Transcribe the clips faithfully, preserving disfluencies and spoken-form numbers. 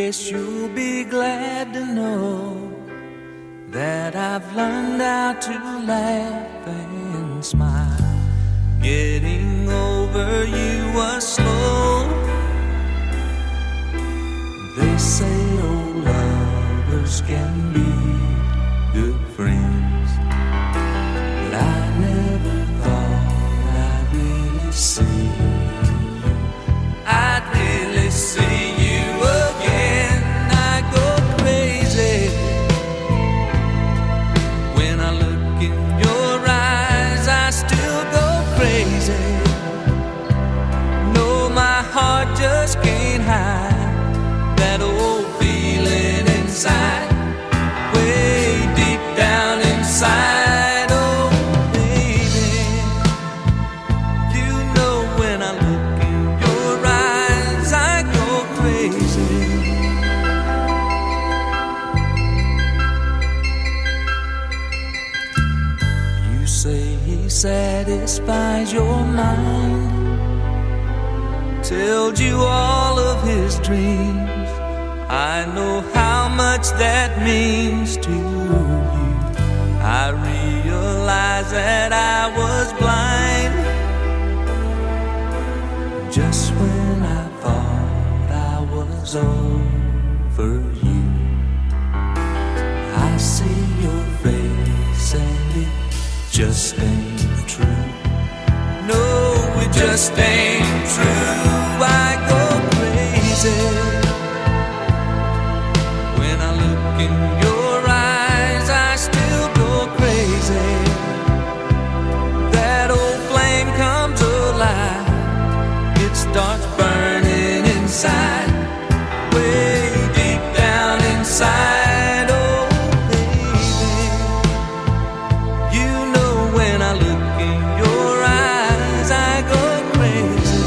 Guess you'll be glad to know that I've learned how to laugh and smile. Getting over you was slow. They say old lovers can be good friends, but I never thought I'd really see you. I'd really see you again. I go crazy when I look in your eyes. I still go crazy. No, my heart just can't hide that old feeling inside, way deep down inside. Oh, baby, you know when I look in your eyes, I go crazy. You say he satisfies your mind, tells you all of his dreams. I know how much that means to you. I realize that I was blind just when I thought I was over you. I see your face and it just ain't true. No, it just ain't true. I go crazy in your eyes. I still go crazy. That old flame comes alive. It starts burning inside, way deep down inside. Oh, baby, you know when I look in your eyes, I go crazy.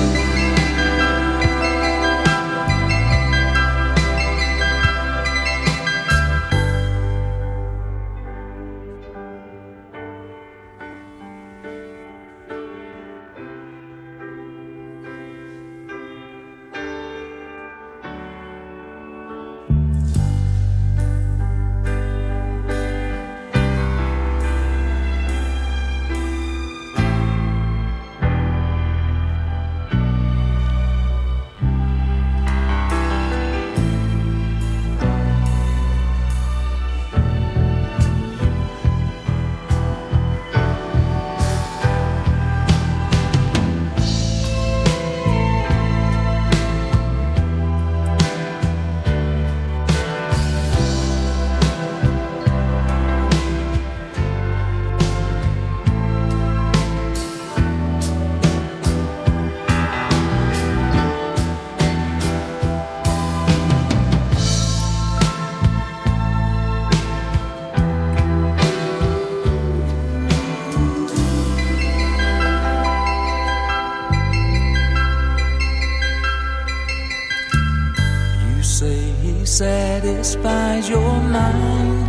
Satisfies your mind,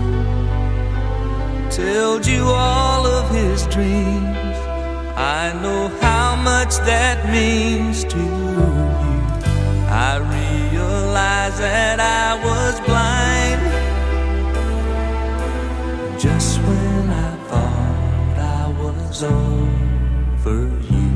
tells you all of his dreams. I know how much that means to you. I realize that I was blind just when I thought I was over you.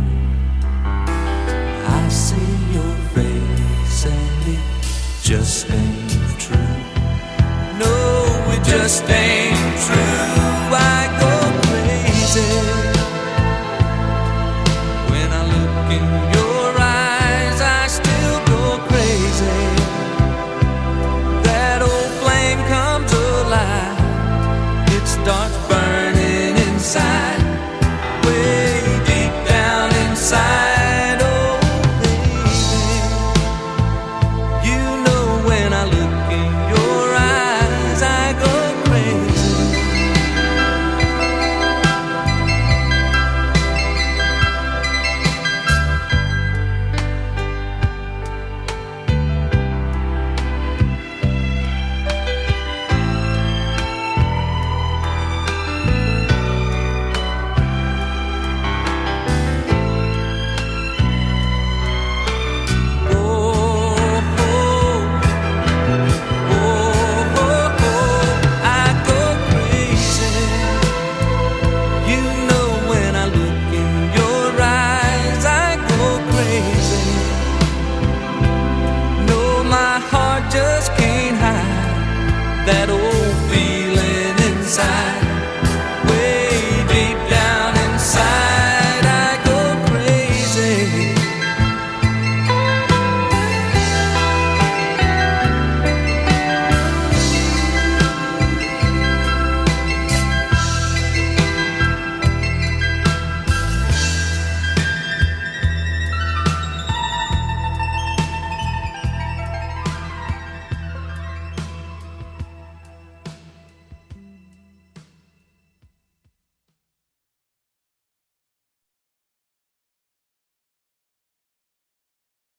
I see your face and it just ain't true. No, it just ain't true. I go crazy when I look in your eyes. I still go crazy. That old flame comes alive. It starts burning inside, way deep down inside.